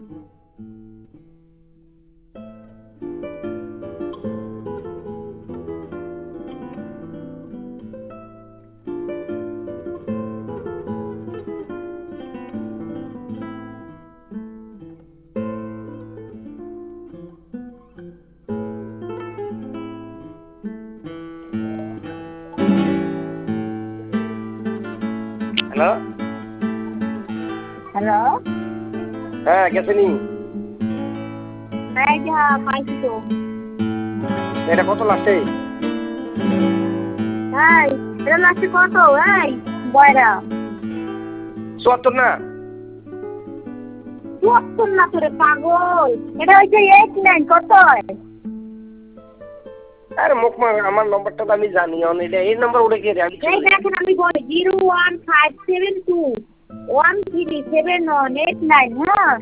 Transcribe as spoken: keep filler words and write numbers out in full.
hello hello হ্যাঁ গেছে নি এই যা পাইছি তো এটা কত লাস্টে এই এটা লাস্টে কত এই বয়রা চুয়াত্তর না চুয়াত্তর না তোরে পাগল এটা হচ্ছে এইট নাইন কত আরে মুখ মা আমার নম্বরটা তো আমি জানি অন এটা এই নাম্বার উঠে গিয়ে আমি এই দেখেন আমি বলি zero one five seven two one three seven one eight nine হ্যাঁ